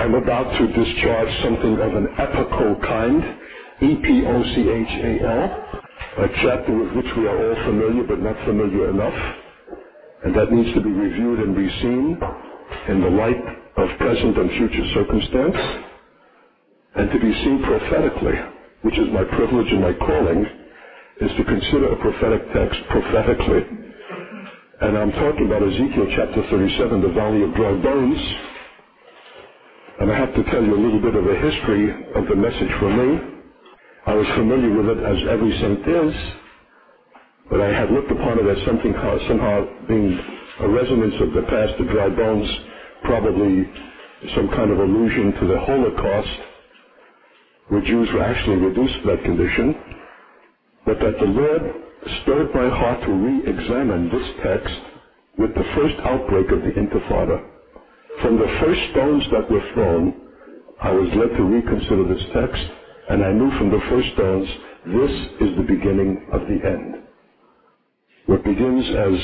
I'm about to discharge something of an epochal kind, E-P-O-C-H-A-L, a chapter with which we are all familiar but not familiar enough, and that needs to be reviewed and re-seen in the light of present and future circumstance, and to be seen prophetically, which is my privilege and my calling, is to consider a prophetic text prophetically. And I'm talking about Ezekiel chapter 37, the Valley of Dry Bones. And I have to tell you a little bit of a history of the message for me. I was familiar with it as every saint is, but I had looked upon it as something somehow being a resonance of the past, the dry bones, probably some kind of allusion to the Holocaust, where Jews were actually reduced to that condition, but that the Lord stirred my heart to re-examine this text with the first outbreak of the Intifada. From the first stones that were thrown, I was led to reconsider this text, and I knew from the first stones, this is the beginning of the end. What begins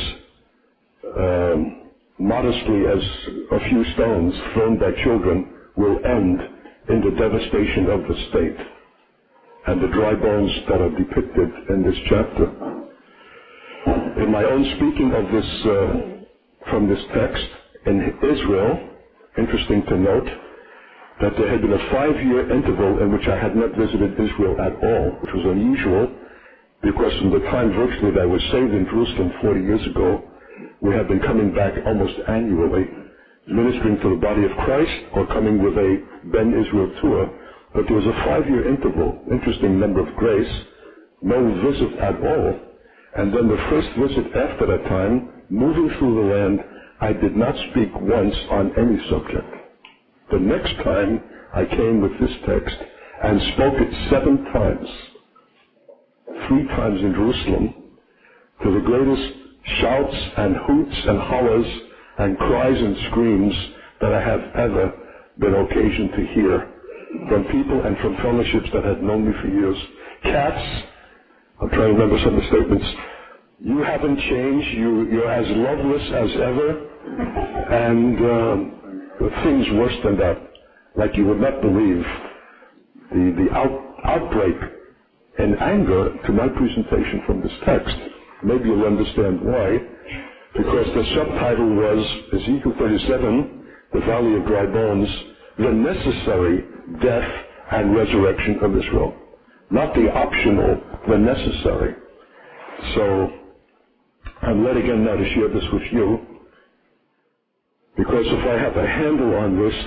as modestly as a few stones thrown by children will end in the devastation of the state and the dry bones that are depicted in this chapter. In my own speaking of this, from this text, in Israel, interesting to note that there had been a 5-year interval in which I had not visited Israel at all, which was unusual because from the time virtually that I was saved in Jerusalem 40 years ago, we have been coming back almost annually, ministering to the body of Christ or coming with a Ben Israel tour. But there was a 5-year interval, interesting number of grace, no visit at all. And then the first visit after that time, moving through the land, I did not speak once on any subject. The next time I came with this text and spoke it 7 times, 3 times in Jerusalem, to the greatest shouts and hoots and hollers and cries and screams that I have ever been occasioned to hear from people and from fellowships that had known me for years. Cats, I'm trying to remember some of the statements, you haven't changed, you're as loveless as ever, and things worse than that, like you would not believe, the outbreak and anger to my presentation from this text. Maybe you'll understand why, because the subtitle was Ezekiel 37, the Valley of Dry Bones, the necessary death and resurrection of Israel. Not the optional, the necessary. So, I'm led again now to share this with you, because if I have a handle on this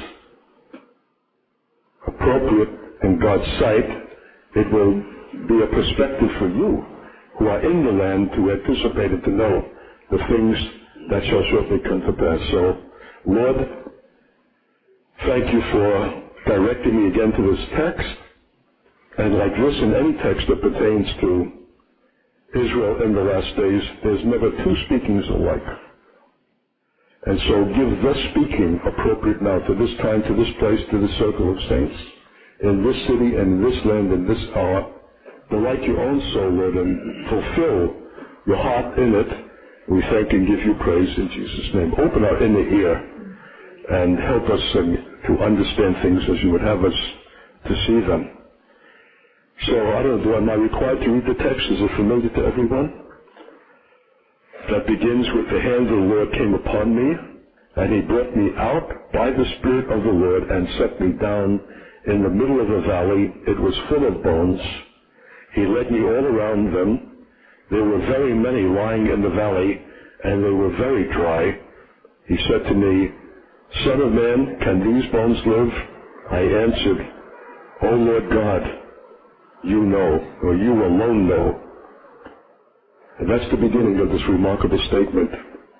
appropriate in God's sight, it will be a perspective for you who are in the land to anticipate and to know the things that shall shortly come to pass. So, Lord, thank you for directing me again to this text, and like this in any text that pertains to Israel in the last days, there's never 2 speakings alike. And so give the speaking appropriate now to this time, to this place, to this circle of saints, in this city and in this land, in this hour. Delight your own soul, Lord, and fulfill your heart in it. We thank and give you praise in Jesus' name. Open our inner ear and help us to understand things as you would have us to see them. So, I don't know, am I required to read the text? Is it familiar to everyone? That begins with the hand of the Lord came upon me, and he brought me out by the Spirit of the Lord and set me down in the middle of a valley. It was full of bones. He led me all around them. There were very many lying in the valley, and they were very dry. He said to me, Son of man, can these bones live? I answered, O Lord God, you know, or you alone know. And that's the beginning of this remarkable statement.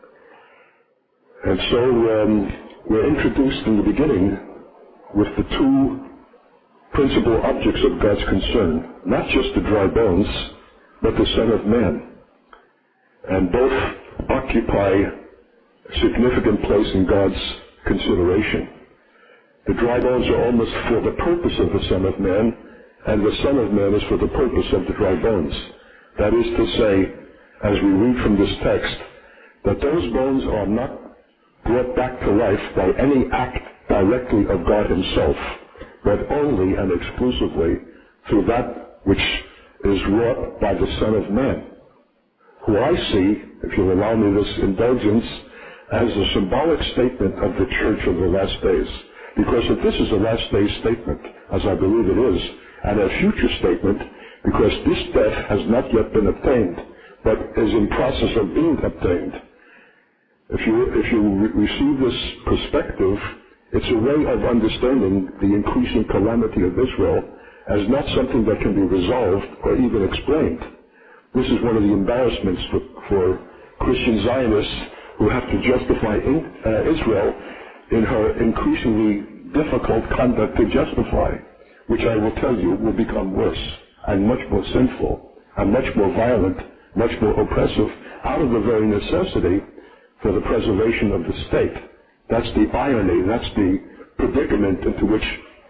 And so we're introduced in the beginning with the 2 principal objects of God's concern, not just the dry bones, but the Son of Man. And both occupy a significant place in God's consideration. The dry bones are almost for the purpose of the Son of Man, and the Son of Man is for the purpose of the dry bones. That is to say, as we read from this text, that those bones are not brought back to life by any act directly of God himself, but only and exclusively through that which is wrought by the Son of Man, who I see, if you'll allow me this indulgence, as a symbolic statement of the church of the last days. Because if this is a last days statement, as I believe it is, and a future statement, because this death has not yet been obtained, but is in process of being obtained. If you receive this perspective, it's a way of understanding the increasing calamity of Israel as not something that can be resolved or even explained. This is one of the embarrassments for Christian Zionists who have to justify Israel in her increasingly difficult conduct to justify, which I will tell you will become worse and much more sinful and much more violent, much more oppressive, out of the very necessity for the preservation of the state. That's the irony, that's the predicament into which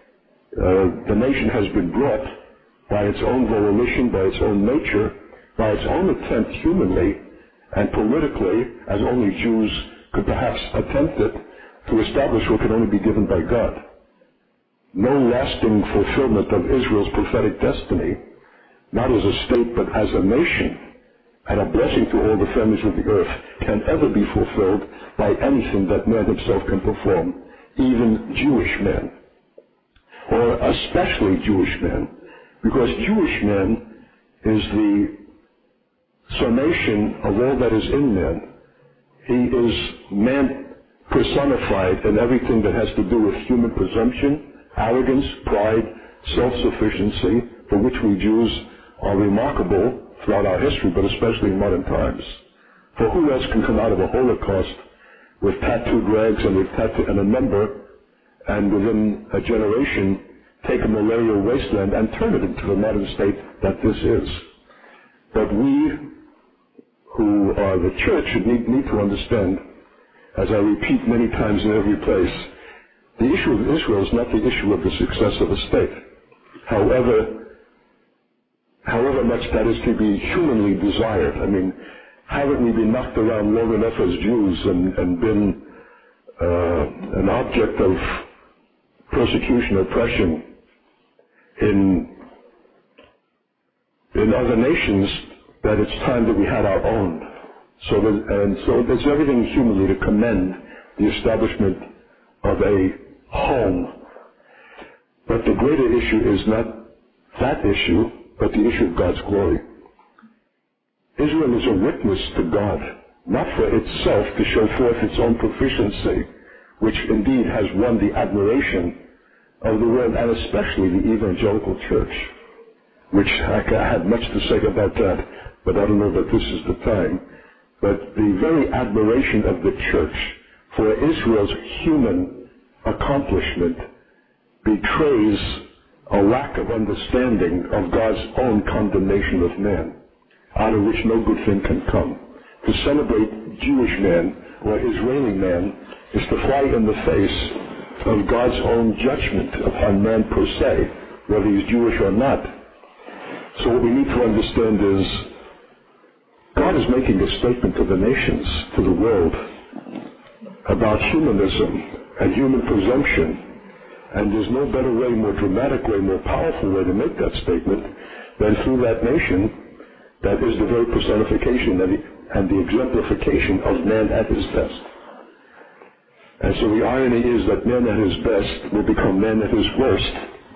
the nation has been brought by its own volition, by its own nature, by its own attempt humanly and politically, as only Jews could perhaps attempt it, to establish what can only be given by God. No lasting fulfillment of Israel's prophetic destiny, not as a state but as a nation, and a blessing to all the families of the earth, can ever be fulfilled by anything that man himself can perform, even Jewish men, or especially Jewish men, because Jewish man is the summation of all that is in man. He is man personified in everything that has to do with human presumption, arrogance, pride, self-sufficiency, for which we Jews are remarkable throughout our history, but especially in modern times. For who else can come out of a Holocaust with tattooed rags and a number, and within a generation take a malarial wasteland and turn it into the modern state that this is? But we, who are the church, should need to understand, as I repeat many times in every place, the issue of Israel is not the issue of the success of a state. However much that is to be humanly desired. I mean, haven't we been knocked around long enough as Jews and been an object of persecution, oppression in other nations, that it's time that we had our own. So there's everything humanly to commend the establishment of a home. But the greater issue is not that issue, but the issue of God's glory. Israel is a witness to God, not for itself to show forth its own proficiency, which indeed has won the admiration of the world, and especially the evangelical church, which I had much to say about that, but I don't know that this is the time. But the very admiration of the church for Israel's human accomplishment betrays a lack of understanding of God's own condemnation of man, out of which no good thing can come. To celebrate Jewish man or Israeli man is to fly in the face of God's own judgment upon man per se, whether he's Jewish or not. So what we need to understand is God is making a statement to the nations, to the world, about humanism and human presumption. And there's no better way, more dramatic way, more powerful way to make that statement than through that nation that is the very personification and the exemplification of man at his best. And so the irony is that man at his best will become man at his worst.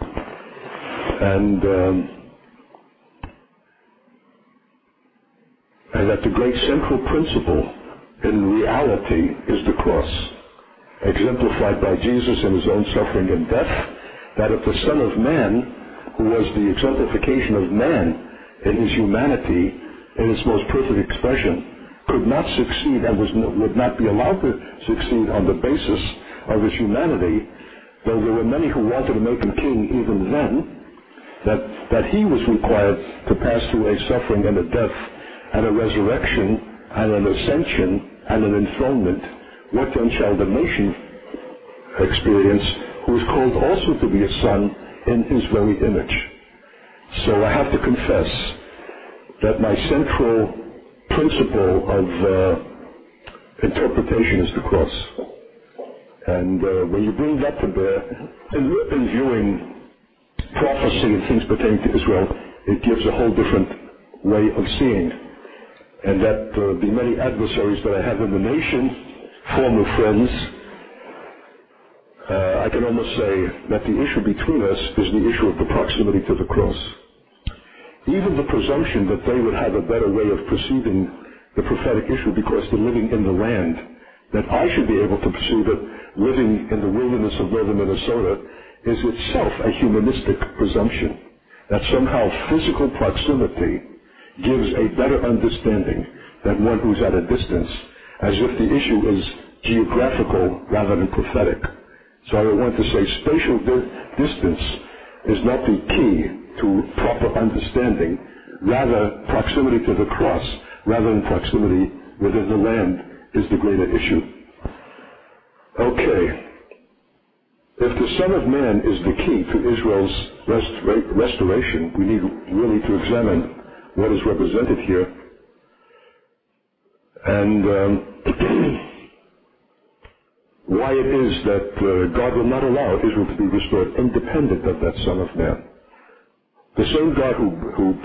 And that the great central principle in reality is the cross, exemplified by Jesus in his own suffering and death, that if the Son of Man, who was the exemplification of man in his humanity, in its most perfect expression, could not succeed and would not be allowed to succeed on the basis of his humanity, though there were many who wanted to make him king even then, that he was required to pass through a suffering and a death and a resurrection and an ascension and an enthronement. What then shall the nation experience, who is called also to be a son in his very image? So I have to confess that my central principle of interpretation is the cross. And when you bring that to bear, in viewing prophecy and things pertaining to Israel, it gives a whole different way of seeing. And that the many adversaries that I have in the nation, former friends, I can almost say that the issue between us is the issue of the proximity to the cross. Even the presumption that they would have a better way of perceiving the prophetic issue because they're living in the land, that I should be able to perceive it living in the wilderness of northern Minnesota, is itself a humanistic presumption. That somehow physical proximity gives a better understanding than one who's at a distance, as if the issue is geographical rather than prophetic. So I want to say spatial distance is not the key to proper understanding. Rather, proximity to the cross, rather than proximity within the land, is the greater issue. Okay. If the Son of Man is the key to Israel's restoration, we need really to examine what is represented here. And why it is that God will not allow Israel to be restored independent of that Son of Man. The same God who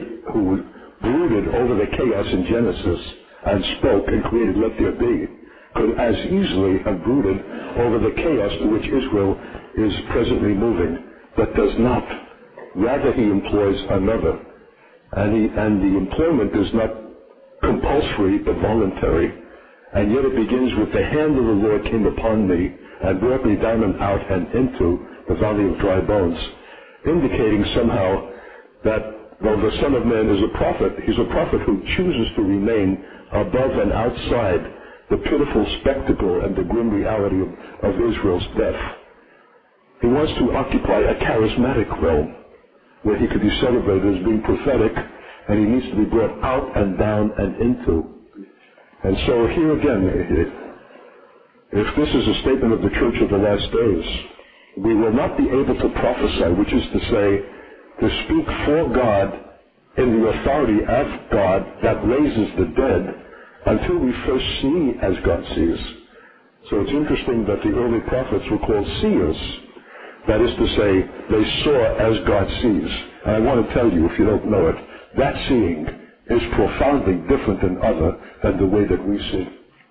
brooded over the chaos in Genesis and spoke and created let there be, could as easily have brooded over the chaos to which Israel is presently moving, but does not. Rather, he employs another. And the employment is not compulsory but voluntary. And yet it begins with the hand of the Lord came upon me and brought me down and out and into the valley of dry bones, indicating somehow that though the Son of Man is a prophet, he's a prophet who chooses to remain above and outside the pitiful spectacle and the grim reality of Israel's death. He wants to occupy a charismatic realm where he could be celebrated as being prophetic, and he needs to be brought out and down and into. And so here again, if this is a statement of the Church of the last days, we will not be able to prophesy, which is to say, to speak for God in the authority of God that raises the dead, until we first see as God sees. So it's interesting that the early prophets were called seers. That is to say, they saw as God sees. And I want to tell you, if you don't know it, that seeing is profoundly different than the way that we see.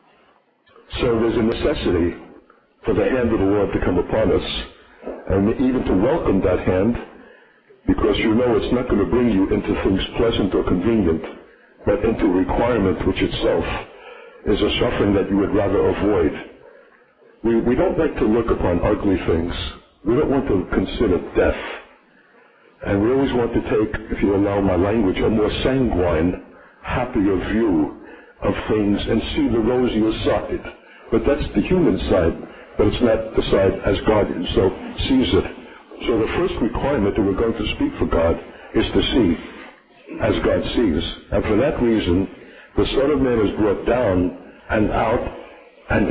So there's a necessity for the hand of the Lord to come upon us, and even to welcome that hand, because you know it's not going to bring you into things pleasant or convenient, but into requirement, which itself is a suffering that you would rather avoid. We don't like to look upon ugly things. We don't want to consider death. And we always want to take, if you allow my language, a more sanguine, happier view of things and see the rosier side. But that's the human side, but it's not the side as God himself sees it. So the first requirement that we're going to speak for God is to see as God sees. And for that reason, the Son of Man is brought down and out and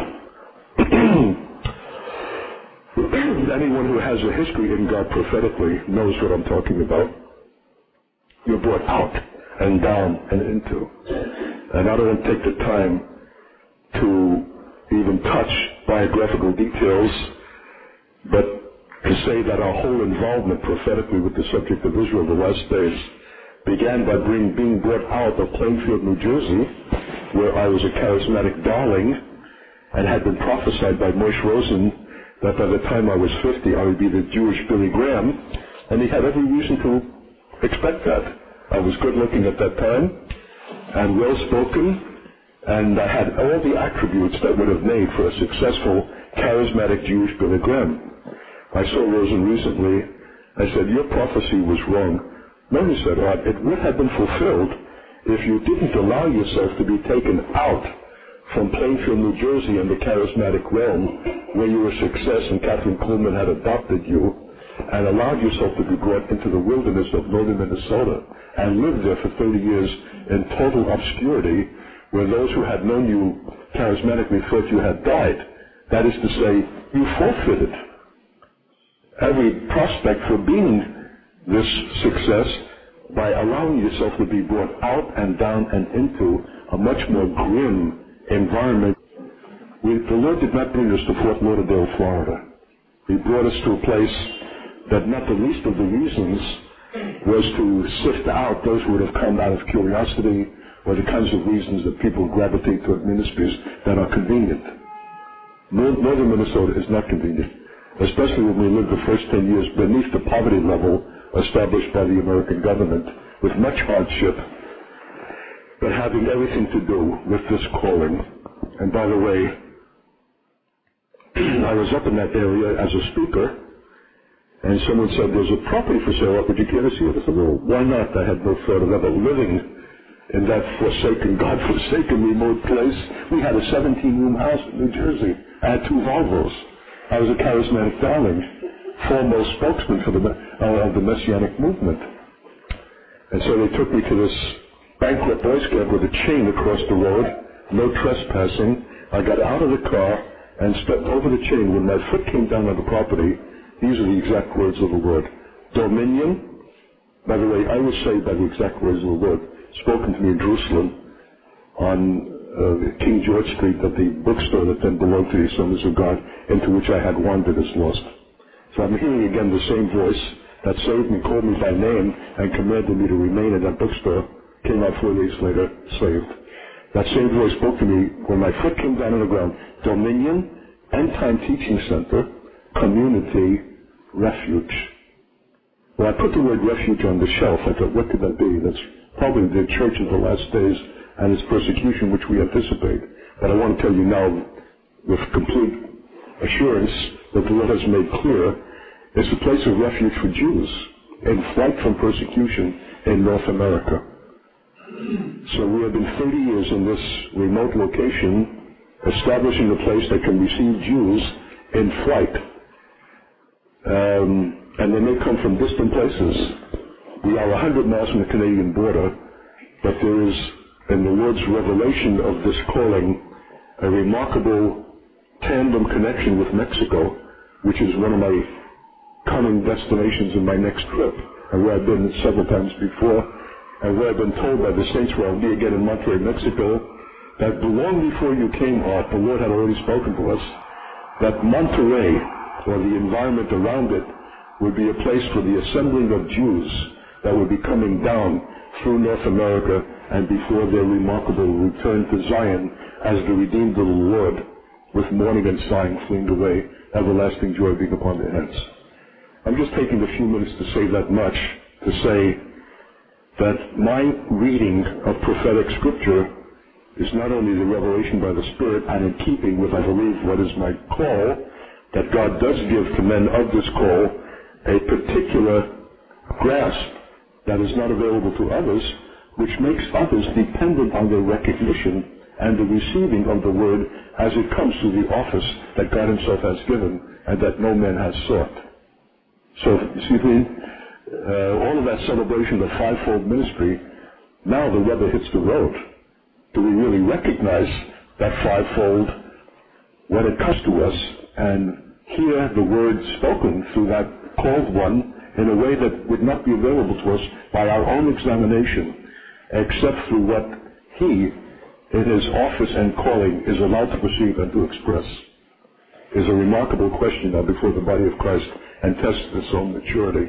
into. Anyone who has a history in God prophetically knows what I'm talking about. You're brought out and down and into. And I don't want to take the time to even touch biographical details, but to say that our whole involvement prophetically with the subject of Israel the last days began by being brought out of Plainfield, New Jersey, where I was a charismatic darling and had been prophesied by Moshe Rosen that by the time I was 50 I would be the Jewish Billy Graham, and he had every reason to expect that. I was good looking at that time and well spoken, and I had all the attributes that would have made for a successful charismatic Jewish Billy Graham. I saw Rosen recently. I said, your prophecy was wrong. No, he said, it would have been fulfilled if you didn't allow yourself to be taken out from Plainfield, New Jersey and the charismatic realm where you were a success and Catherine Coleman had adopted you, and allowed yourself to be brought into the wilderness of northern Minnesota and lived there for 30 years in total obscurity, where those who had known you charismatically thought you had died. That is to say, you forfeited every prospect for being this success by allowing yourself to be brought out and down and into a much more grim environment. The Lord did not bring us to Fort Lauderdale, Florida. He brought us to a place that not the least of the reasons was to sift out those who would have come out of curiosity or the kinds of reasons that people gravitate toward ministries that are convenient. Northern Minnesota is not convenient, especially when we lived the first 10 years beneath the poverty level established by the American government with much hardship, but having everything to do with this calling. And by the way, I was up in that area as a speaker, and someone said, there's a property for sale up, would you care to see it? I said, well, why not? I had no thought of ever living in that forsaken, God-forsaken remote place. We had a 17-room house in New Jersey. I had 2 Volvos. I was a charismatic darling, foremost spokesman for of the Messianic movement. And so they took me to this bankrupt Boy Scout with a chain across the road, no trespassing. I got out of the car and stepped over the chain. When my foot came down on the property, these are the exact words of the Lord. Dominion. By the way, I was saved by the exact words of the Lord, spoken to me in Jerusalem on King George Street at the bookstore that then belonged to the Assemblies of God, into which I had wandered as lost. So I'm hearing again the same voice that saved me, called me by name, and commanded me to remain in that bookstore. Came out 4 days later, saved. That same voice spoke to me when my foot came down on the ground. Dominion, End-Time Teaching Center, Community, Refuge. When I put the word refuge on the shelf, I thought, what could that be? That's probably the church of the last days and its persecution, which we anticipate. But I want to tell you now, with complete assurance, that the Lord has made clear, it's a place of refuge for Jews in flight from persecution in North America. So we have been 30 years in this remote location, establishing a place that can receive Jews in flight. And they may come from distant places. We are 100 miles from the Canadian border, but there is, in the Lord's revelation of this calling, a remarkable tandem connection with Mexico, which is one of my coming destinations in my next trip, and where I've been several times before, and where I've been told by the saints where I'll be again in Monterrey, Mexico, that long before you came up, the Lord had already spoken to us, that Monterrey, or the environment around it, would be a place for the assembling of Jews that would be coming down through North America and before their remarkable return to Zion as the redeemed of the Lord, with mourning and sighing fleeing away, everlasting joy being upon their heads. I'm just taking a few minutes to say that much, to say that my reading of prophetic scripture is not only the revelation by the Spirit, and in keeping with, I believe, what is my call, that God does give to men of this call a particular grasp that is not available to others, which makes others dependent on their recognition and the receiving of the word as it comes through the office that God himself has given and that no man has sought. So, all of that celebration of fivefold ministry, now the rubber hits the road. Do we really recognize that fivefold when it comes to us and hear the word spoken through that called one in a way that would not be available to us by our own examination, except through what he, in his office and calling, is allowed to perceive and to express, is a remarkable question now before the body of Christ and tests its own maturity.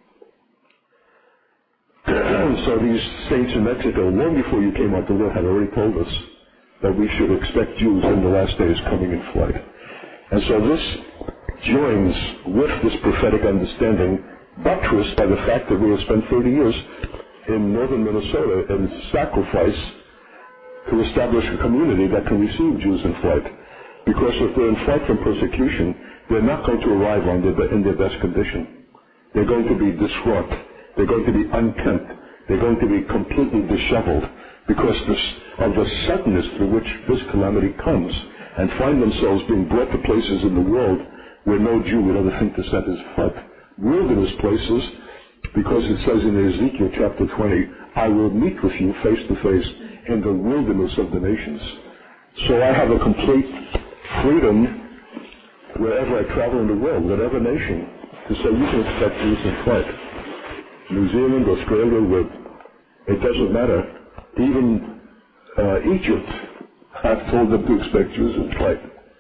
So these saints in Mexico, long before you came out, the Lord had already told us that we should expect Jews in the last days coming in flight. And so this joins with this prophetic understanding, buttressed by the fact that we have spent 30 years in northern Minnesota in sacrifice to establish a community that can receive Jews in flight. Because if they're in flight from persecution, they're not going to arrive in their best condition. They're going to be distraught. They're going to be unkempt. They're going to be completely disheveled because of the suddenness through which this calamity comes, and find themselves being brought to places in the world where no Jew would ever think to set his foot. Wilderness places, because it says in Ezekiel chapter 20, I will meet with you face to face in the wilderness of the nations. So I have a complete freedom wherever I travel in the world, whatever nation, to say you can expect Jews in flight. New Zealand, Australia, it doesn't matter. Even Egypt, I've told them to expect Jews in flight.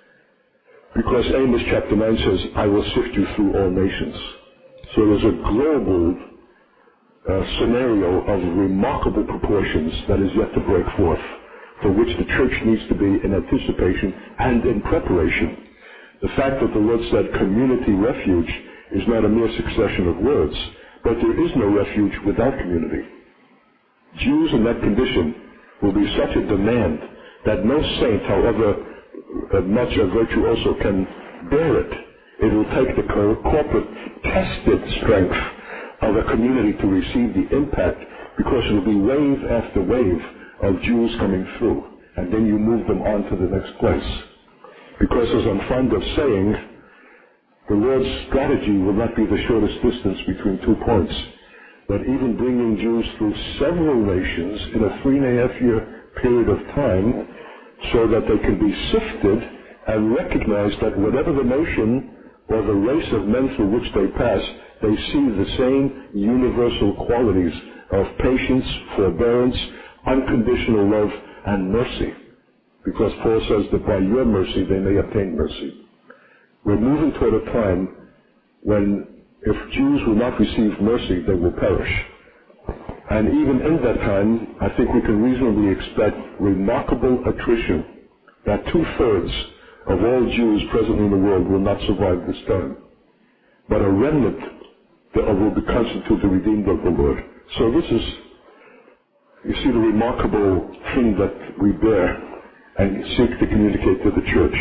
Because Amos chapter 9 says, I will sift you through all nations. So there's a global scenario of remarkable proportions that is yet to break forth, for which the church needs to be in anticipation and in preparation. The fact that the Lord said community refuge is not a mere succession of words, but there is no refuge without community. Jews in that condition will be such a demand that no saint, however much a virtue also, can bear it. It will take the corporate tested strength of a community to receive the impact, because it will be wave after wave of Jews coming through, and then you move them on to the next place. Because, as I'm fond of saying, the Lord's strategy will not be the shortest distance between 2 points, but even bringing Jews through several nations in a 3.5-year period of time, so that they can be sifted and recognize that whatever the nation or the race of men through which they pass, they see the same universal qualities of patience, forbearance, unconditional love, and mercy. Because Paul says that by your mercy they may obtain mercy. We're moving toward a time when, if Jews will not receive mercy, they will perish. And even in that time, I think we can reasonably expect remarkable attrition, that 2/3 of all Jews presently in the world will not survive this time. But a remnant will be constituted the redeemed of the Lord. So this is, you see, the remarkable thing that we bear and seek to communicate to the church.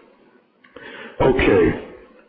Okay.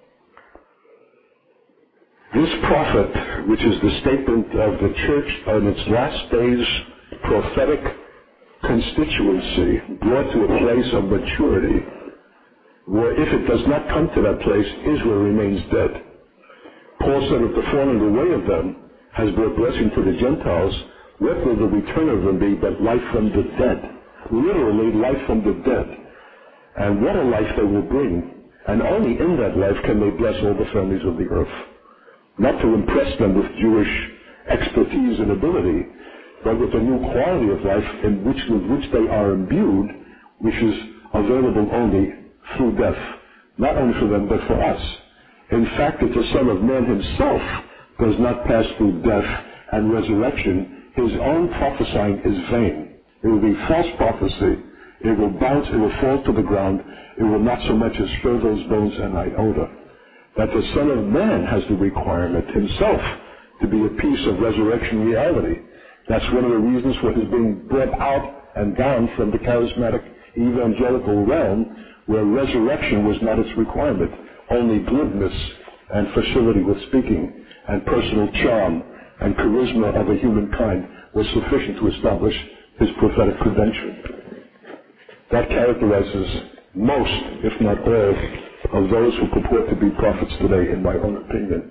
This prophet, which is the statement of the church on its last days, prophetic constituency, brought to a place of maturity, where if it does not come to that place, Israel remains dead. Paul said, if the falling away of them has brought blessing to the Gentiles, what will the return of them be but life from the dead? Literally, life from the dead. And what a life they will bring. And only in that life can they bless all the families of the earth. Not to impress them with Jewish expertise and ability, but with a new quality of life with which they are imbued, which is available only through death. Not only for them, but for us. In fact, if the Son of Man himself does not pass through death and resurrection, his own prophesying is vain. It will be false prophecy. It will bounce, it will fall to the ground. It will not so much as stir those bones an iota. That the Son of Man has the requirement himself to be a piece of resurrection reality. That's one of the reasons for his being brought out and down from the charismatic evangelical realm, where resurrection was not its requirement. Only glibness and facility with speaking and personal charm and charisma of a human kind was sufficient to establish his prophetic credential. That characterizes most, if not all, of those who purport to be prophets today, in my own opinion.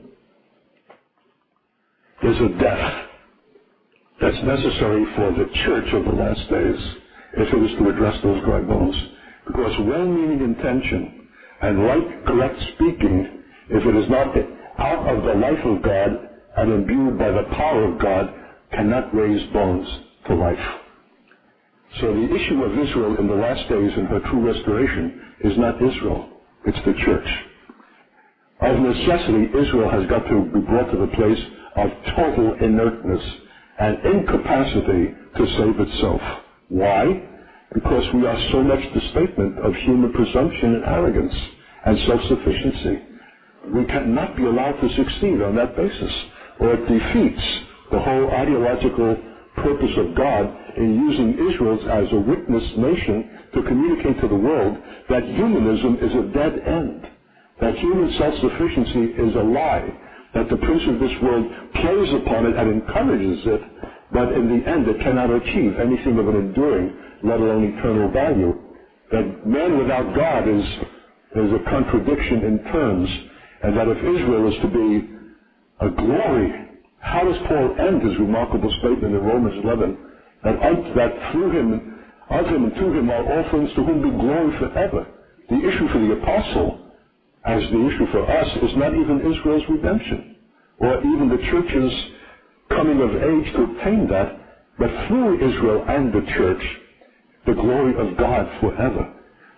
There's a death that's necessary for the church of the last days if it is to address those dry bones. Because well-meaning intention and right, correct speaking, if it is not out of the life of God and imbued by the power of God, cannot raise bones to life. So the issue of Israel in the last days and her true restoration is not Israel, it's the church. Of necessity, Israel has got to be brought to the place of total inertness and incapacity to save itself. Why? Because we are so much the statement of human presumption and arrogance and self-sufficiency. We cannot be allowed to succeed on that basis, or it defeats the whole ideological purpose of God in using Israel as a witness nation to communicate to the world that humanism is a dead end, that human self-sufficiency is a lie, that the prince of this world plays upon it and encourages it, but in the end it cannot achieve anything of an enduring, let alone eternal value. That man without God is a contradiction in terms, and that if Israel is to be a glory, how does Paul end his remarkable statement in Romans 11, that through him, of him and to him are all things, to whom be glory forever? The issue for the apostle, as the issue for us, is not even Israel's redemption, or even the church's coming of age to obtain that, but through Israel and the church, the glory of God forever.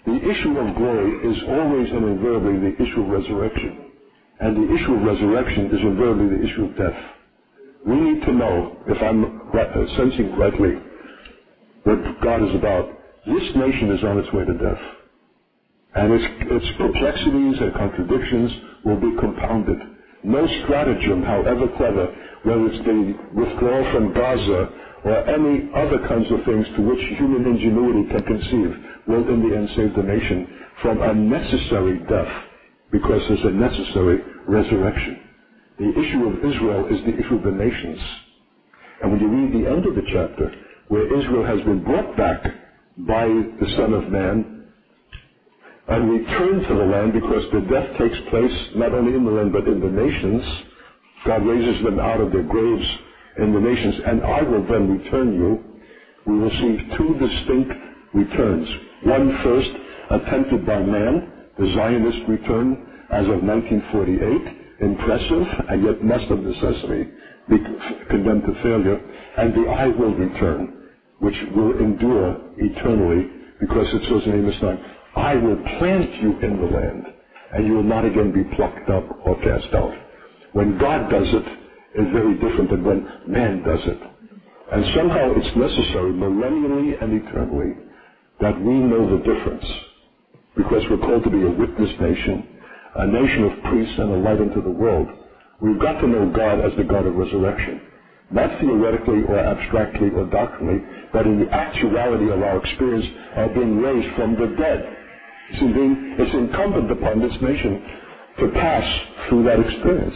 The issue of glory is always and invariably the issue of resurrection. And the issue of resurrection is invariably the issue of death. We need to know, if I'm sensing rightly what God is about, this nation is on its way to death. And its perplexities and contradictions will be compounded. No stratagem, however clever, whether it's the withdrawal from Gaza or any other kinds of things to which human ingenuity can conceive, will in the end save the nation from a necessary death, because there's a necessary resurrection. The issue of Israel is the issue of the nations. And when you read the end of the chapter, where Israel has been brought back by the Son of Man and returned to the land, because the death takes place not only in the land but in the nations, God raises them out of their graves in the nations, and I will then return you. We will see two distinct returns. One first, attempted by man, the Zionist return as of 1948, impressive and yet must of necessity be condemned to failure, and the I will return, which will endure eternally, because it says in Amos 9, I will plant you in the land, and you will not again be plucked up or cast out. When God does it, it's very different than when man does it. And somehow it's necessary, millennially and eternally, that we know the difference, because we're called to be a witness nation, a nation of priests and a light unto the world. We've got to know God as the God of resurrection, not theoretically or abstractly or doctrinally, but in the actuality of our experience of being raised from the dead. It's incumbent upon this nation to pass through that experience.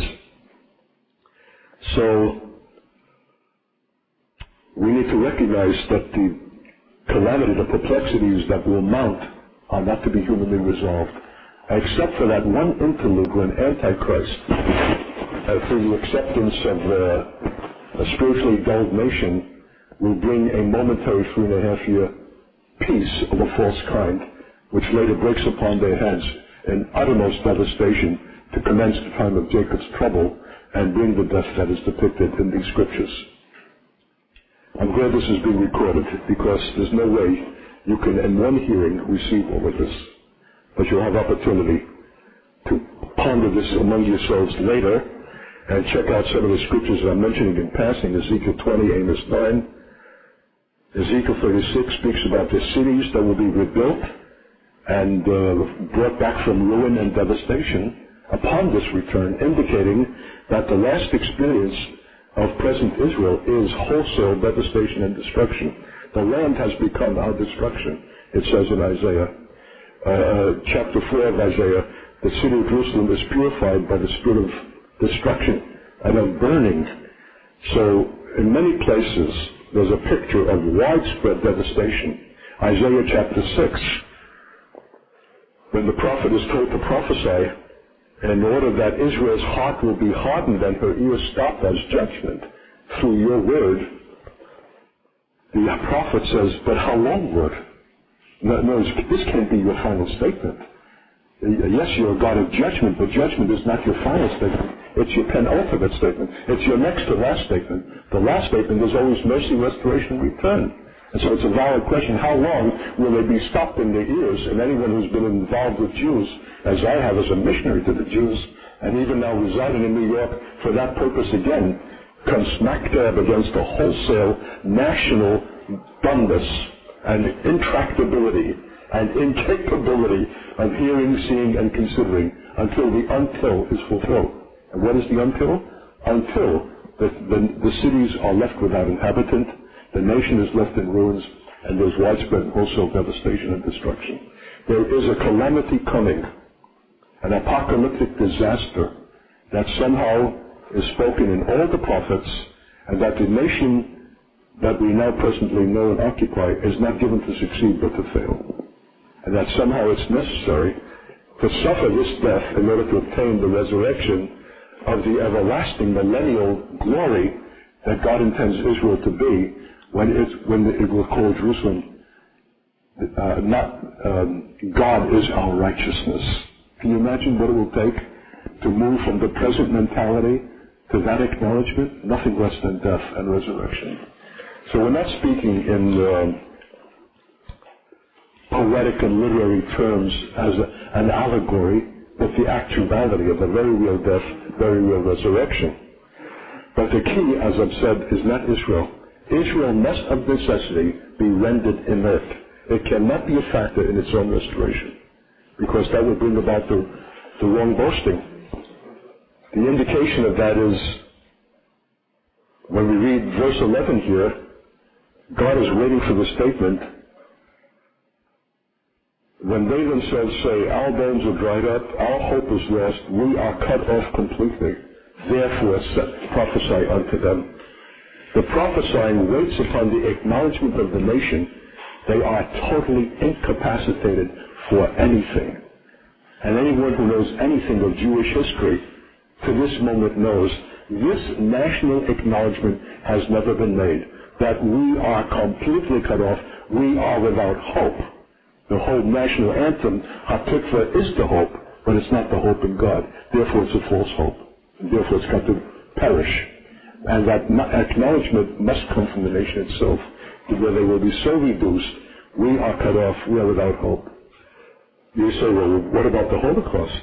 So we need to recognize that the calamity, the perplexities that will mount are not to be humanly resolved, except for that one interlude when Antichrist, through the acceptance of a spiritually dulled nation, will bring a momentary 3.5-year peace of a false kind, which later breaks upon their heads in uttermost devastation to commence the time of Jacob's trouble and bring the death that is depicted in these scriptures. I'm glad this is being recorded, because there's no way you can, in one hearing, receive all of this. But you'll have opportunity to ponder this among yourselves later and check out some of the scriptures that I'm mentioning in passing. Ezekiel 20, Amos 9. Ezekiel 36 speaks about the cities that will be rebuilt and brought back from ruin and devastation upon this return, indicating that the last experience of present Israel is wholesale devastation and destruction. The land has become our destruction, it says in Isaiah. Chapter 4 of Isaiah, the city of Jerusalem is purified by the spirit of destruction and of burning. So in many places there's a picture of widespread devastation. Isaiah chapter 6, when the prophet is told to prophesy, in order that Israel's heart will be hardened and her ears stopped as judgment through your word, the prophet says, but how long, Lord? No, this can't be your final statement. Yes, you're a God of judgment, but judgment is not your final statement. It's your penultimate statement. It's your next to last statement. The last statement is always mercy, restoration, return. And so it's a valid question. How long will they be stopped in their ears? And anyone who's been involved with Jews, as I have as a missionary to the Jews, and even now residing in New York for that purpose again, comes smack dab against a wholesale national dumbness and intractability and incapability of hearing, seeing, and considering until the until is fulfilled. And what is the until? Until the cities are left without inhabitant, the nation is left in ruins, and there's widespread wholesale devastation and destruction. There is a calamity coming, an apocalyptic disaster that somehow is spoken in all the prophets, and that the nation that we now presently know and occupy is not given to succeed but to fail. And that somehow it's necessary to suffer this death in order to obtain the resurrection of the everlasting millennial glory that God intends Israel to be when it will call Jerusalem God is our righteousness. Can you imagine what it will take to move from the present mentality to that acknowledgement? Nothing less than death and resurrection. So we're not speaking in poetic and literary terms as an allegory, but the actuality of a very real death, very real resurrection. But the key, as I've said, is not Israel. Israel must of necessity be rendered inert. It cannot be a factor in its own restoration, because that would bring about the wrong boasting. The indication of that is, when we read verse 11 here, God is waiting for the statement, when they themselves say, our bones are dried up, our hope is lost, we are cut off completely, therefore prophesy unto them. The prophesying waits upon the acknowledgement of the nation. They are totally incapacitated for anything. And anyone who knows anything of Jewish history to this moment knows this national acknowledgement has never been made, that we are completely cut off, we are without hope. The whole national anthem, HaTikva, is the hope, but it's not the hope in God. Therefore it's a false hope. And therefore it's got to perish. And that acknowledgement must come from the nation itself, where they will be so reduced, we are cut off, we are without hope. You say, well, what about the Holocaust?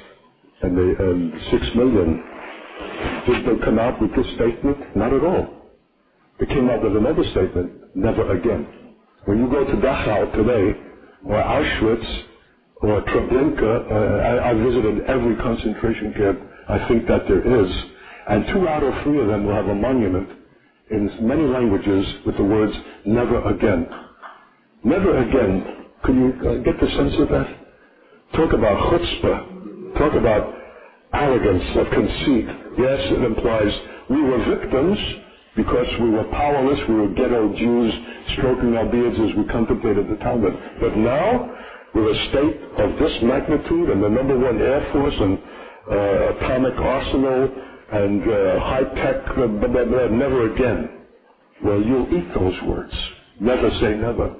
And 6 million. Did they come out with this statement? Not at all. They came out with another statement, never again. When you go to Dachau today, or Auschwitz, or Treblinka, I visited every concentration camp I think that there is, and 2 out of 3 of them will have a monument in many languages with the words, never again. Never again. Can you get the sense of that? Talk about chutzpah. Talk about arrogance of conceit. Yes, it implies we were victims because we were powerless, we were ghetto Jews stroking our beards as we contemplated the Talmud. But now, with a state of this magnitude and the number 1 Air Force and atomic arsenal and high-tech, blah, blah, blah, never again. Well, you'll eat those words. Never say never.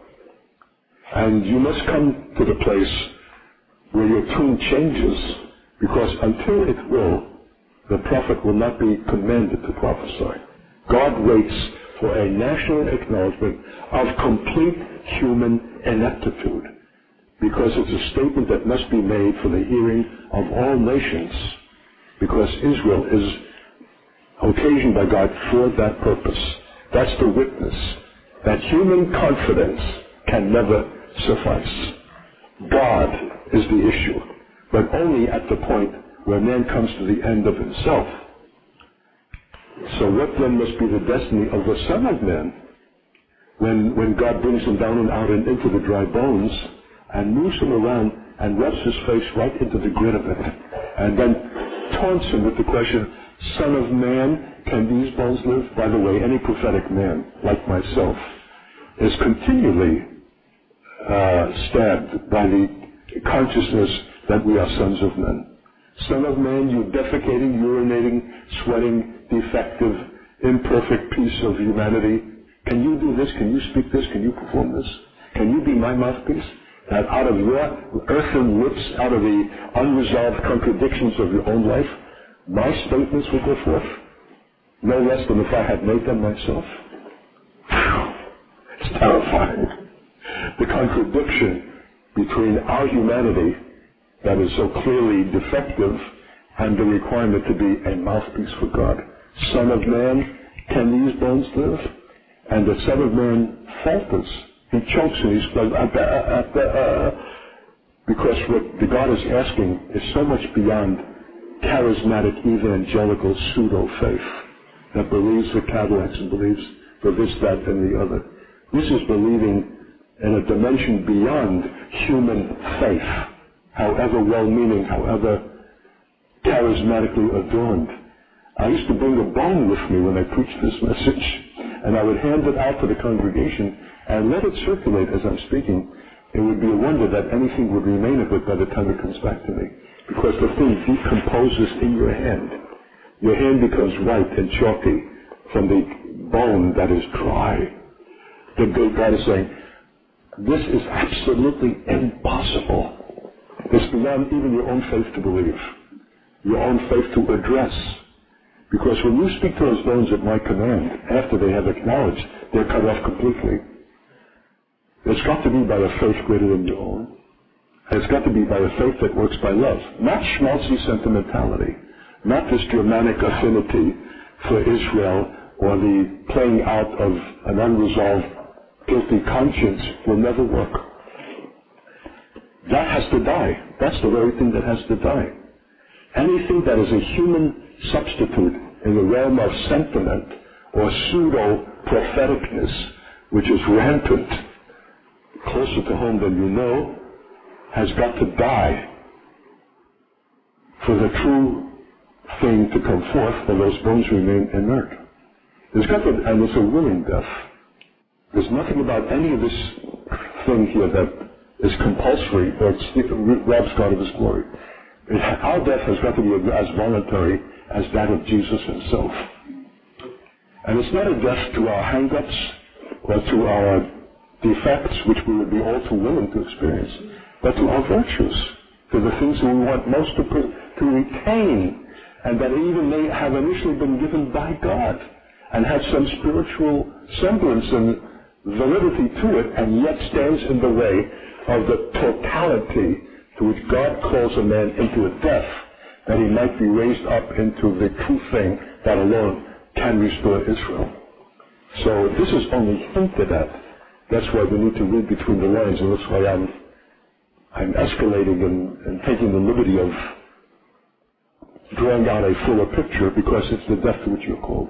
And you must come to the place where your tune changes, because until it will, the prophet will not be commanded to prophesy. God waits for a national acknowledgement of complete human ineptitude, because it's a statement that must be made for the hearing of all nations, because Israel is occasioned by God for that purpose. That's the witness. That human confidence can never suffice. God is the issue, but only at the point where man comes to the end of himself. So what then must be the destiny of the Son of Man when God brings him down and out and into the dry bones and moves him around and rubs his face right into the grit of it and then taunts him with the question, Son of Man, can these bones live? By the way, any prophetic man, like myself, is continually stabbed by the consciousness that we are sons of men. Son of man, you defecating, urinating, sweating, defective, imperfect piece of humanity. Can you do this? Can you speak this? Can you perform this? Can you be my mouthpiece? That out of your earthen lips, out of the unresolved contradictions of your own life, my statements will go forth? No less than if I had made them myself. It's terrifying. The contradiction between our humanity that is so clearly defective and the requirement to be a mouthpiece for God. Son of man, can these bones live? And the Son of Man falters. He chokes and he's because what the God is asking is so much beyond charismatic evangelical pseudo-faith that believes the Cadillacs and believes for this, that, and the other. This is believing in a dimension beyond human faith, however well-meaning, however charismatically adorned. I used to bring a bone with me when I preached this message, and I would hand it out to the congregation and let it circulate as I'm speaking. It would be a wonder that anything would remain of it by the time it comes back to me, because the thing decomposes in your hand. Your hand becomes white and chalky from the bone that is dry. The good God is saying, this is absolutely impossible. It's beyond even your own faith to believe, your own faith to address. Because when you speak to those bones at my command, after they have acknowledged they're cut off completely, it's got to be by a faith greater than your own. It's got to be by a faith that works by love, not schmaltzy sentimentality, not this Germanic affinity for Israel or the playing out of an unresolved guilty conscience will never work. That has to die. That's the very thing that has to die. Anything that is a human substitute in the realm of sentiment or pseudo-propheticness, which is rampant, closer to home than you know, has got to die for the true thing to come forth, or those bones remain inert. There's got to, and it's a willing death. There's nothing about any of this thing here that is compulsory or robs God of His glory. Our death has got to be as voluntary as that of Jesus Himself. And it's not a death to our hang-ups or to our defects, which we would be all too willing to experience, but to our virtues, to the things that we want most to retain, and that even may have initially been given by God and have some spiritual semblance and validity to it, and yet stands in the way of the totality to which God calls a man into a death, that he might be raised up into the true thing that alone can restore Israel. So this is only hinted at. That's why we need to read between the lines, and that's why I'm escalating and taking the liberty of drawing out a fuller picture, because it's the death to which you're called.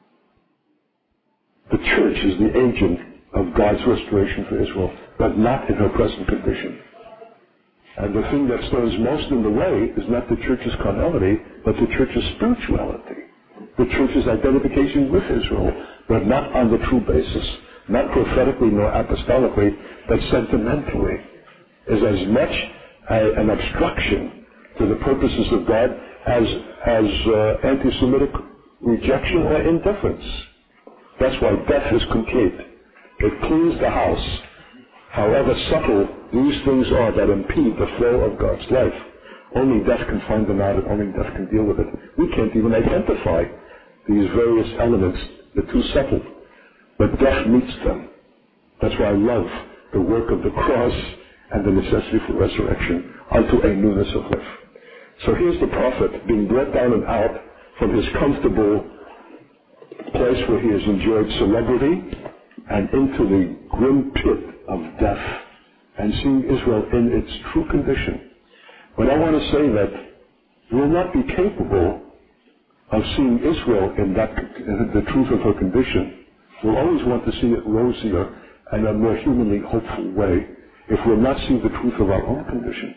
The church is the agent of God's restoration for Israel, but not in her present condition. And the thing that stands most in the way is not the church's carnality, but the church's spirituality. The church's identification with Israel, but not on the true basis, not prophetically nor apostolically, but sentimentally, is as much an obstruction to the purposes of God as anti-Semitic rejection or indifference. That's why death is complete. It cleans the house. However subtle these things are that impede the flow of God's life, only death can find them out, and only death can deal with it. We can't even identify these various elements. They're too subtle. But death meets them. That's why I love the work of the cross and the necessity for resurrection unto a newness of life. So here's the prophet being brought down and out from his comfortable place where he has enjoyed celebrity and into the grim pit of death, and seeing Israel in its true condition. But I want to say that we will not be capable of seeing Israel in the truth of her condition. We'll always want to see it rosier and a more humanly hopeful way if we'll not see the truth of our own condition.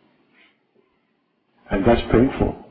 And that's painful.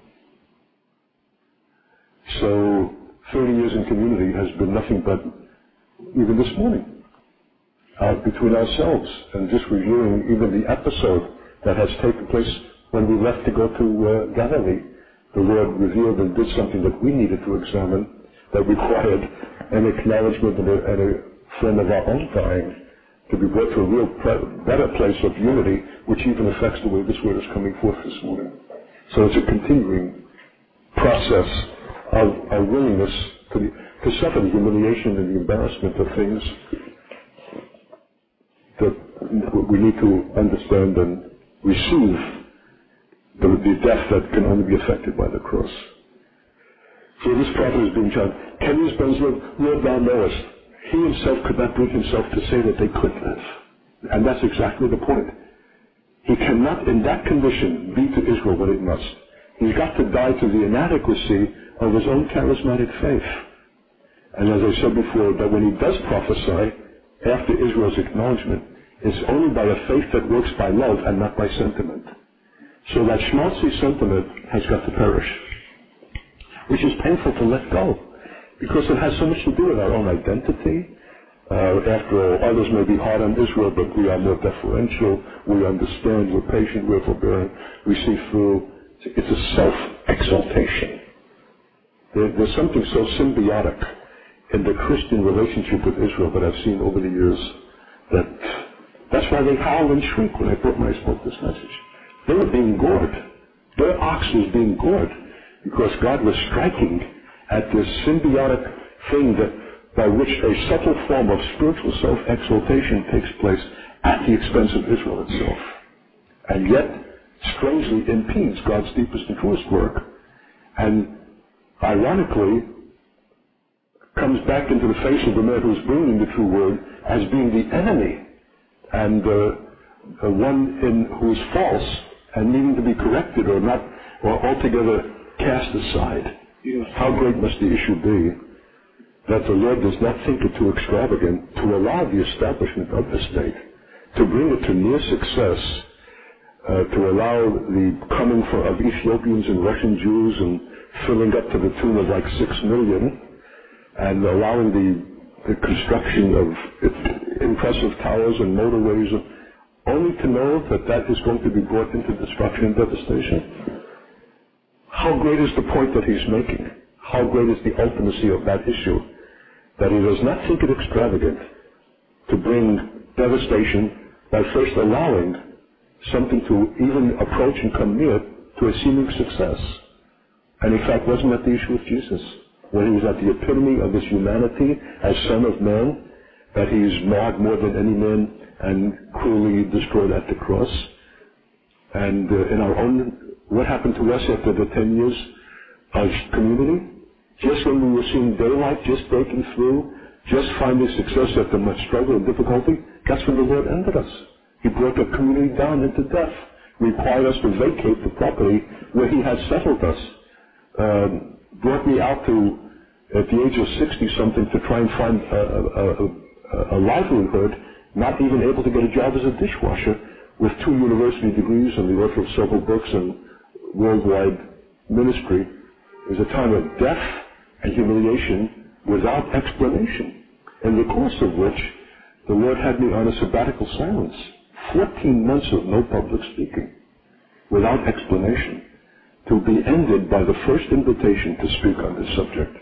So 30 years in community has been nothing but, even this morning, between ourselves and just reviewing even the episode that has taken place when we left to go to Galilee. The Lord revealed and did something that we needed to examine, that required an acknowledgement and a form of our own dying to be brought to a real better place of unity, which even affects the way this word is coming forth this morning. So it's a continuing process of a willingness to suffer the humiliation and the embarrassment of things that we need to understand and receive the death that can only be affected by the cross. So this prophet is being challenged. Can these bones live? Lord, thou knowest. He himself could not bring himself to say that they could live. And that's exactly the point. He cannot, in that condition, be to Israel what it must. He's got to die to the inadequacy of his own charismatic faith. And as I said before, that when he does prophesy, after Israel's acknowledgement, it's only by a faith that works by love and not by sentiment. So that schmaltzy sentiment has got to perish, which is painful to let go, because it has so much to do with our own identity. After all, others may be hard on Israel, but we are more deferential, we understand, we're patient, we're forbearing, we see through. It's a self-exaltation. There's something so symbiotic in the Christian relationship with Israel that I've seen over the years, that's why they howled and shrieked when I spoke this message. They were being gored. Their ox was being gored because God was striking at this symbiotic thing by which a subtle form of spiritual self-exaltation takes place at the expense of Israel itself. and yet strangely impedes God's deepest and truest work, and ironically comes back into the face of the man who's bringing the true word as being the enemy and one who is false and needing to be corrected or not, or altogether cast aside. How great must the issue be that the Lord does not think it too extravagant to allow the establishment of the state, to bring it to near success, to allow the coming of Ethiopians and Russian Jews and filling up to the tune of like 6 million, and allowing the construction of impressive towers and motorways, only to know that that is going to be brought into destruction and devastation. How great is the point that he's making? How great is the ultimacy of that issue? That he does not think it extravagant to bring devastation by first allowing something to even approach and come near to a seeming success. And in fact, wasn't that the issue with Jesus? When he was at the epitome of his humanity as Son of Man, that he's marred more than any man and cruelly destroyed at the cross. And in our own, what happened to us after the 10 years of community? Just when we were seeing daylight, just breaking through, just finding success after much struggle and difficulty, that's when the Lord ended us. He brought the community down into death, required us to vacate the property where he had settled us, brought me out to, at the age of 60-something, to try and find a livelihood, not even able to get a job as a dishwasher, with 2 university degrees and the author of several books and worldwide ministry. It was a time of death and humiliation without explanation, in the course of which the Lord had me on a sabbatical silence. 14 months of no public speaking, without explanation, to be ended by the first invitation to speak on this subject.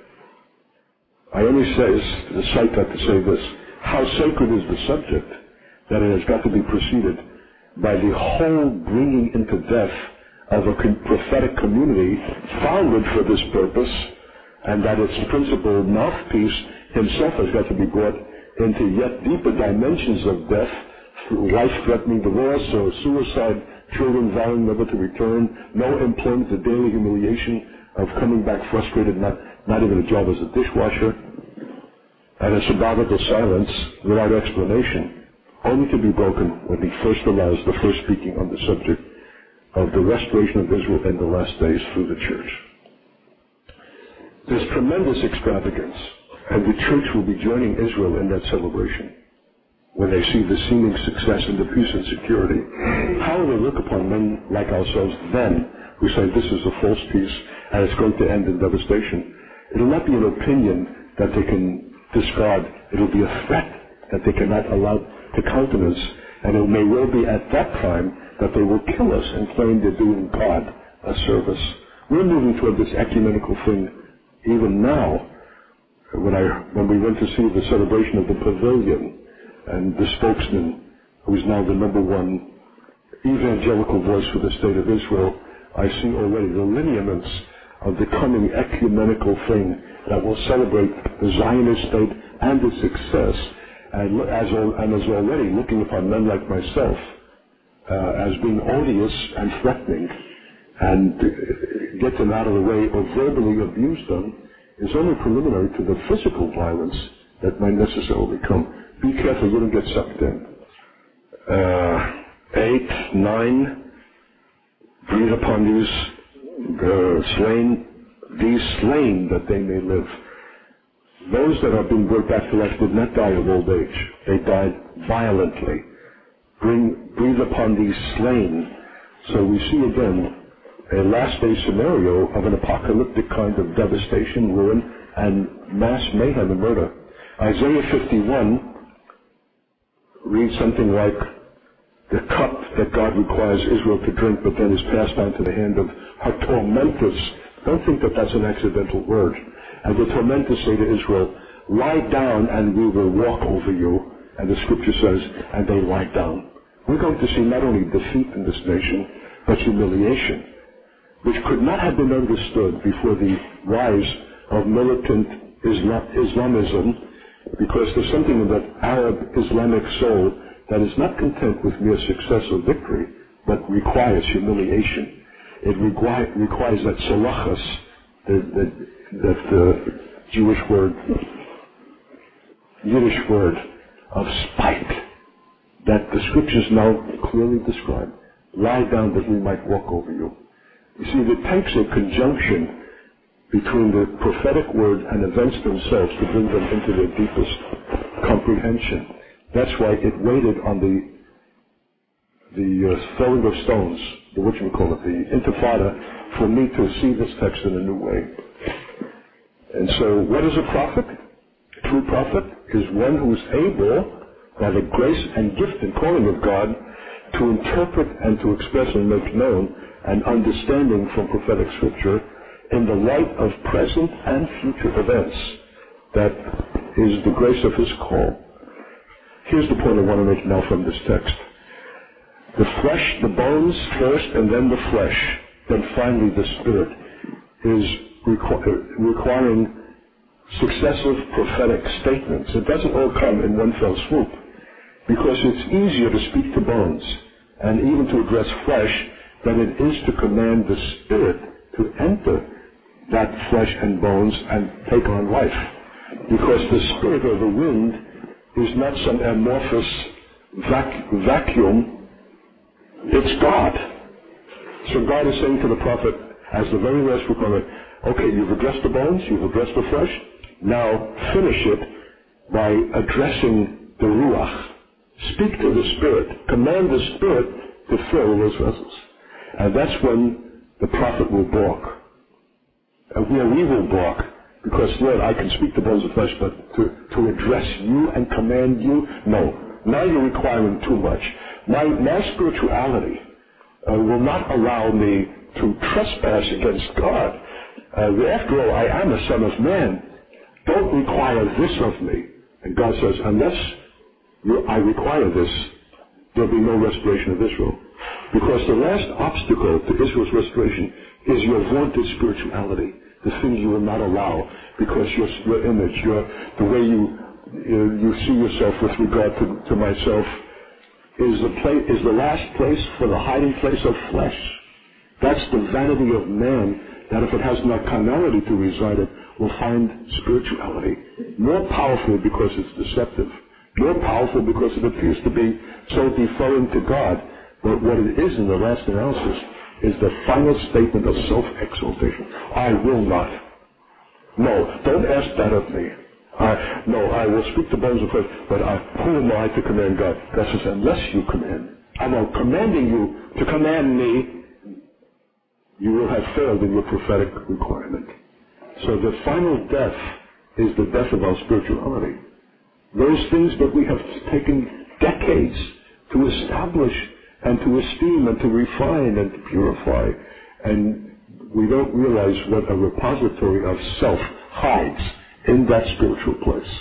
I only cite that to say this: how sacred is the subject that it has got to be preceded by the whole bringing into death of a prophetic community founded for this purpose, and that its principal mouthpiece himself has got to be brought into yet deeper dimensions of death, through life-threatening divorce or suicide, children vowing never to return, no employment, the daily humiliation of coming back frustrated, not even a job as a dishwasher, and a sabbatical silence without explanation, only to be broken when he first allows the first speaking on the subject of the restoration of Israel in the last days through the church. There's tremendous extravagance, and the church will be joining Israel in that celebration when they see the seeming success and the peace and security. How will they look upon men like ourselves then who say this is a false peace and it's going to end in devastation? It will not be an opinion that they can discard. It will be a threat that they cannot allow to countenance, and it may well be at that time that they will kill us and claim they're doing God a service. We're moving toward this ecumenical thing even now. When we went to see the celebration of the pavilion, and the spokesman, who is now the #1 evangelical voice for the state of Israel, I see already the lineaments of the coming ecumenical thing that will celebrate the Zionist state and its success, and is already looking upon men like myself as being odious and threatening, and get them out of the way or verbally abuse them, is only preliminary to the physical violence that might necessarily come. Be careful you don't get sucked in. 8, 9, breathe upon these slain that they may live. Those that are being brought back to life did not die of old age. They died violently. Breathe upon these slain. So we see again a last day scenario of an apocalyptic kind of devastation, ruin, and mass mayhem and murder. Isaiah 51 reads something like, the cup that God requires Israel to drink, but then is passed on to the hand of her tormentors. Don't think that that's an accidental word. And the tormentors say to Israel, lie down and we will walk over you. And the scripture says, and they lie down. We're going to see not only defeat in this nation, but humiliation, which could not have been understood before the rise of militant Islamism, because there's something in that Arab Islamic soul that is not content with mere success or victory, but requires humiliation. It requires that salachas, that Jewish word, Yiddish word of spite, that the scriptures now clearly describe. Lie down that we might walk over you. You see, it takes a conjunction between the prophetic word and events themselves to bring them into their deepest comprehension. That's why it waited on the throwing of stones, the intifada, for me to see this text in a new way. And so, what is a prophet? A true prophet is one who is able, by the grace and gift and calling of God, to interpret and to express and make known an understanding from prophetic scripture in the light of present and future events. That is the grace of his call. Here's the point I want to make now from this text. The flesh, the bones first, and then the flesh, then finally the spirit, is requiring successive prophetic statements. It doesn't all come in one fell swoop, because it's easier to speak to bones and even to address flesh than it is to command the spirit to enter that flesh and bones and take on life. Because the spirit or the wind is not some amorphous vacuum. It's God. So God is saying to the prophet, as the very last requirement, okay, you've addressed the bones, you've addressed the flesh, now finish it by addressing the Ruach. Speak to the Spirit. Command the Spirit to fill those vessels. And that's when the prophet will balk. We will balk. Because, Lord, I can speak to bones and flesh, but to address you and command you, no. Now you're requiring too much. My spirituality will not allow me to trespass against God. After all, I am a son of man. Don't require this of me. And God says, unless I require this, there'll be no restoration of Israel. Because the last obstacle to Israel's restoration is your vaunted spirituality, the thing you will not allow, because your image, the way you see yourself with regard to myself, is the last place for the hiding place of flesh. That's the vanity of man, that if it has not carnality to reside in, will find spirituality more powerful because it's deceptive, more powerful because it appears to be so deferring to God. But what it is in the last analysis is the final statement of self-exaltation. I will not. No, don't ask that of me. I will speak to bones and flesh, but who am I to command God? God says, unless you command. I'm not commanding you to command me. You will have failed in your prophetic requirement. So the final death is the death of our spirituality. Those things that we have taken decades to establish and to esteem and to refine and to purify, and we don't realize what a repository of self hides in that spiritual place.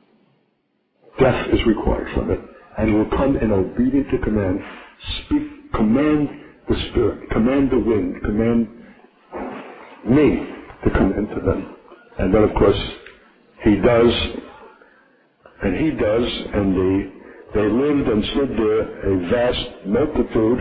Death is required from it, and will come in obedience to command. Command the Spirit, command the wind, command me to come into them. And then, of course, He does, and they lived and stood there, a vast multitude,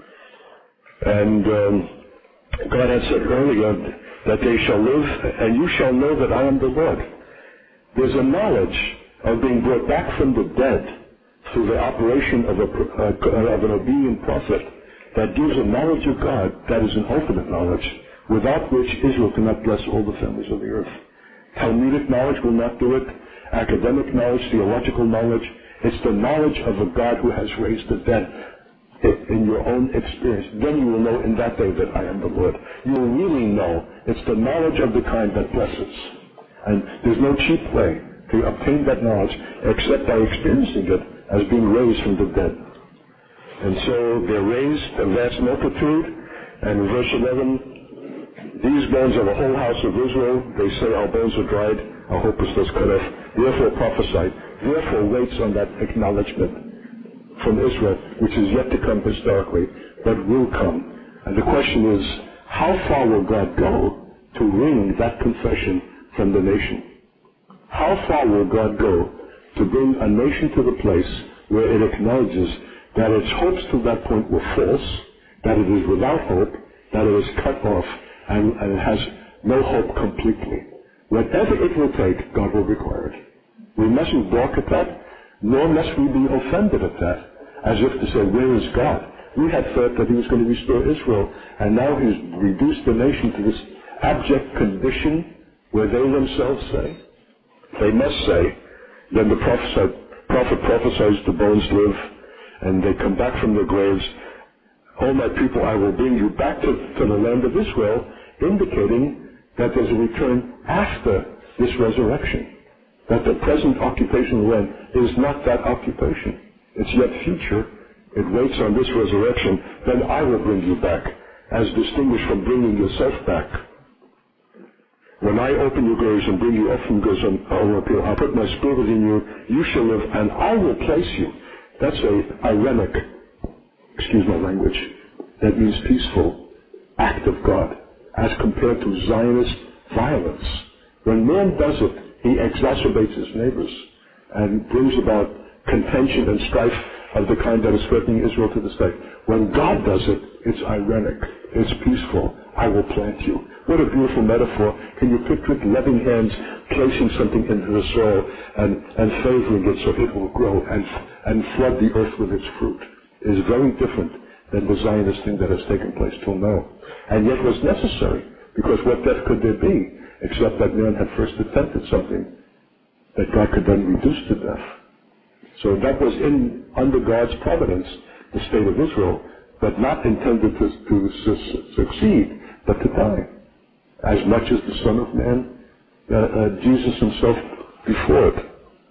and God had said earlier that they shall live, and you shall know that I am the Lord. There's a knowledge of being brought back from the dead through the operation of an obedient prophet that gives a knowledge of God that is an ultimate knowledge, without which Israel cannot bless all the families of the earth. Talmudic knowledge will not do it. Academic knowledge, theological knowledge. It's the knowledge of a God who has raised the dead in your own experience. Then you will know in that day that I am the Lord. You will really know. It's the knowledge of the kind that blesses. And there's no cheap way to obtain that knowledge except by experiencing it as being raised from the dead. And so they're raised, a vast multitude, and in verse 11, these bones are the whole house of Israel. They say our bones are dried, our hope is thus cut off. Therefore prophesy. Therefore waits on that acknowledgement from Israel, which is yet to come historically, but will come. And the question is, how far will God go to wring that confession from the nation? How far will God go to bring a nation to the place where it acknowledges that its hopes to that point were false, that it is without hope, that it is cut off, and it has no hope completely. Whatever it will take, God will require it. We mustn't balk at that, nor must we be offended at that, as if to say, where is God? We had thought that he was going to restore Israel, and now he's reduced the nation to this abject condition where they themselves say, they must say, then the prophet prophesies the bones live, and they come back from their graves. O my people, I will bring you back to the land of Israel, indicating that there's a return after this resurrection. That the present occupation of the land is not that occupation. It's yet future. It waits on this resurrection. Then I will bring you back, as distinguished from bringing yourself back. When I open your graves and bring you up from graves, I'll put my spirit within you, you shall live, and I will place you. That's a ironic, excuse my language, that means peaceful act of God, as compared to Zionist violence. When man does it, he exacerbates his neighbors and brings about contention and strife of the kind that is threatening Israel to this day. When God does it, it's ironic. It's peaceful. I will plant you. What a beautiful metaphor. Can you picture it? Loving hands placing something into the soil and favoring it so it will grow and flood the earth with its fruit. It is very different than the Zionist thing that has taken place till now. And yet was necessary, because what death could there be except that man had first attempted something that God could then reduce to death. So that was under God's providence, the state of Israel, but not intended to succeed, but to die. As much as the Son of Man, Jesus himself before it.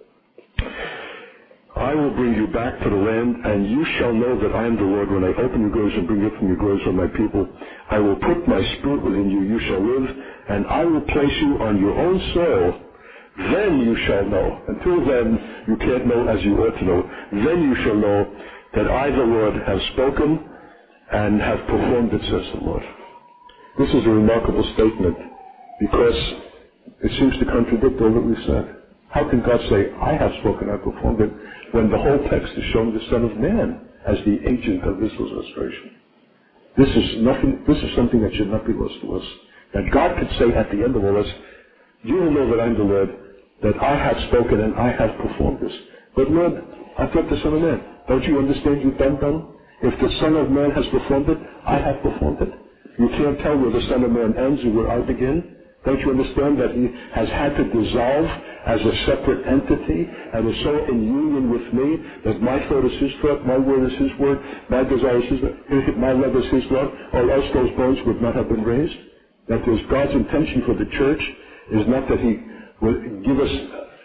I will bring you back to the land, and you shall know that I am the Lord when I open your graves and bring you up from your graves, O my people. I will put my spirit within you, you shall live, and I will place you on your own soil. Then you shall know. Until then, you can't know as you ought to know. Then you shall know that I, the Lord, have spoken and have performed it, says the Lord. This is a remarkable statement, because it seems to contradict all that we've said. How can God say, I have spoken, I performed it, when the whole text is showing the Son of Man as the agent of Israel's restoration? This is something that should not be lost to us. That God could say at the end of all this, you will know that I'm the Lord, that I have spoken and I have performed this. But Lord, I thought the Son of Man. Don't you understand, you dum-dum? If the Son of Man has performed it, I have performed it. You can't tell where the Son of Man ends and where I begin. Don't you understand that he has had to dissolve as a separate entity and is so in union with me that my thought is his thought, my word is his word, my desire is his, my love is his love, or else those bones would not have been raised? That there's God's intention for the church is not that he will give us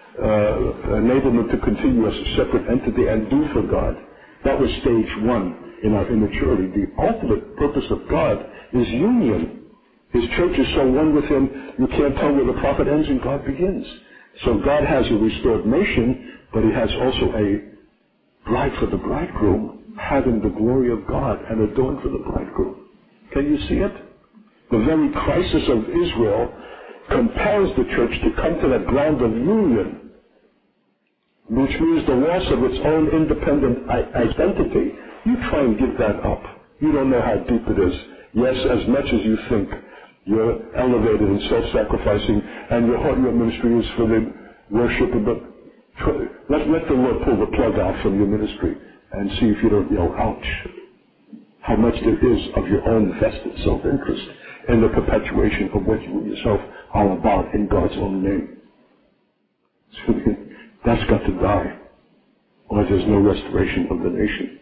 enablement to continue as a separate entity and do for God. That was stage one in our immaturity. The ultimate purpose of God is union. His church is so one with him, you can't tell where the prophet ends and God begins. So God has a restored nation, but he has also a bride for the bridegroom, having the glory of God and adorned for the bridegroom. Can you see it? The very crisis of Israel compels the church to come to that ground of union, which means the loss of its own independent identity. You try and give that up. You don't know how deep it is. Yes, as much as you think you're elevated and self-sacrificing, and your ministry is for the worshiper, but let the Lord pull the plug out from your ministry and see if you don't yell, ouch. How much there is of your own vested self-interest in the perpetuation of what you yourself are about in God's own name. That's got to die, or there's no restoration of the nation.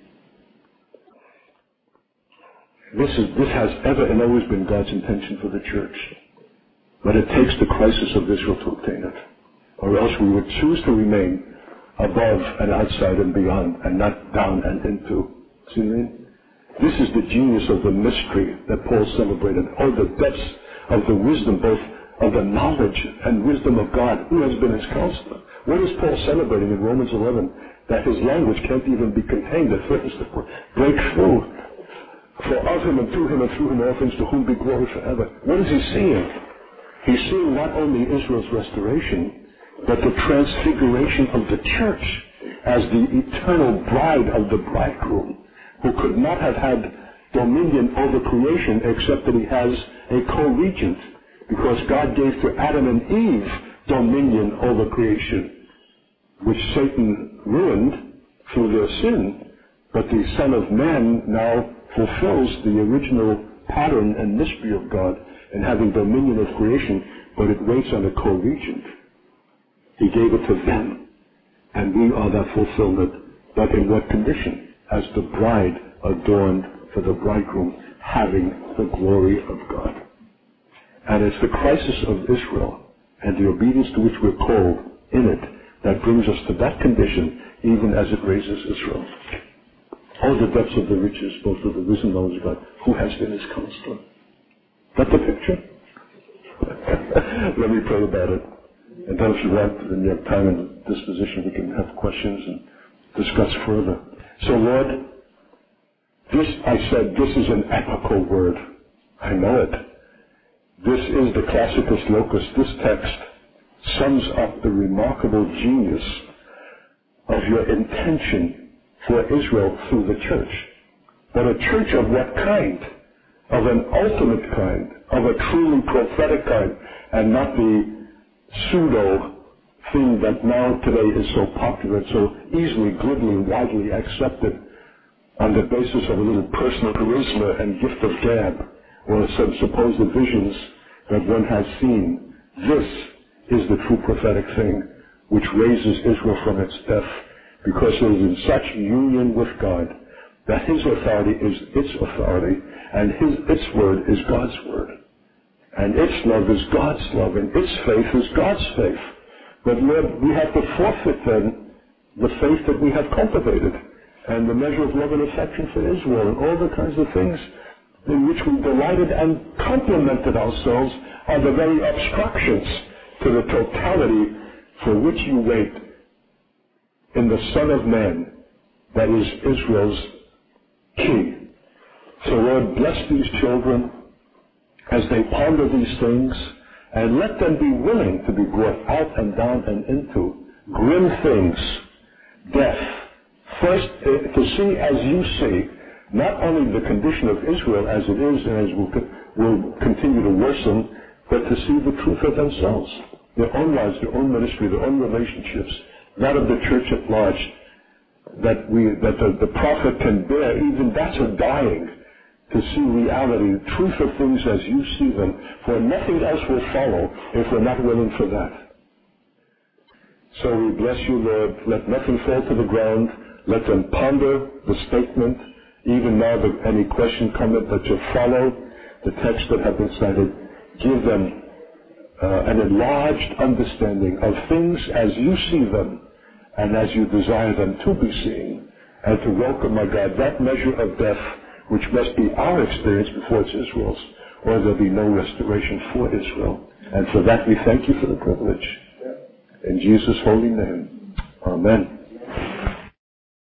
This has ever and always been God's intention for the church. But it takes the crisis of Israel to obtain it. Or else we would choose to remain above and outside and beyond, and not down and into. See what I mean? This is the genius of the mystery that Paul celebrated. Oh, the depths of the wisdom, both of the knowledge and wisdom of God. Who has been his counselor? What is Paul celebrating in Romans 11? That his language can't even be contained. It threatens to break through. For of him and to him and through him all things, to whom be glory forever. What is he seeing? He's seeing not only Israel's restoration, but the transfiguration of the church as the eternal bride of the bridegroom, who could not have had dominion over creation, except that he has a co-regent, because God gave to Adam and Eve dominion over creation, which Satan ruined through their sin. But the Son of Man now fulfills the original pattern and mystery of God in having dominion of creation, but it waits on a co-regent. He gave it to them, and we are that fulfillment. But in what condition? As the bride adorned for the bridegroom, having the glory of God. And it's the crisis of Israel and the obedience to which we're called in it that brings us to that condition, even as it raises Israel. Oh, the depths of the riches, both of the wisdom and knowledge of God, who has been his counselor. Got the picture? Let me pray about it. And then if you want, and you have time and disposition, we can have questions and discuss further. So Lord, this is an epical word. I know it. This is the classicus locus. This text sums up the remarkable genius of your intention for Israel through the church. But a church of what kind? Of an ultimate kind, of a truly prophetic kind, and not the pseudo thing that now today is so popular and so easily, glibly, widely accepted on the basis of a little personal charisma and gift of gab, or some supposed visions that one has seen. This is the true prophetic thing which raises Israel from its death, because it is in such union with God that his authority is its authority, and its word is God's word. And its love is God's love, and its faith is God's faith. But Lord, we have to forfeit then the faith that we have cultivated, and the measure of love and affection for Israel, and all the kinds of things in which we delighted and complimented ourselves are the very obstructions to the totality for which you wait in the Son of Man, that is Israel's King. So Lord, bless these children as they ponder these things, and let them be willing to be brought out and down and into grim things, death. First, to see as you see, not only the condition of Israel as it is and as will continue to worsen, but to see the truth of themselves, their own lives, their own ministry, their own relationships, that of the church at large, that the prophet can bear, even that's a dying, to see reality, the truth of things as you see them, for nothing else will follow if we're not willing for that. So we bless you, Lord. Let nothing fall to the ground. Let them ponder the statement, even now that any question, comment that you follow, the text that have been cited. Give them an enlarged understanding of things as you see them and as you desire them to be seen, and to welcome, my God, that measure of death which must be our experience before it's Israel's, or there'll be no restoration for Israel. And for that we thank you for the privilege. In Jesus' holy name, amen.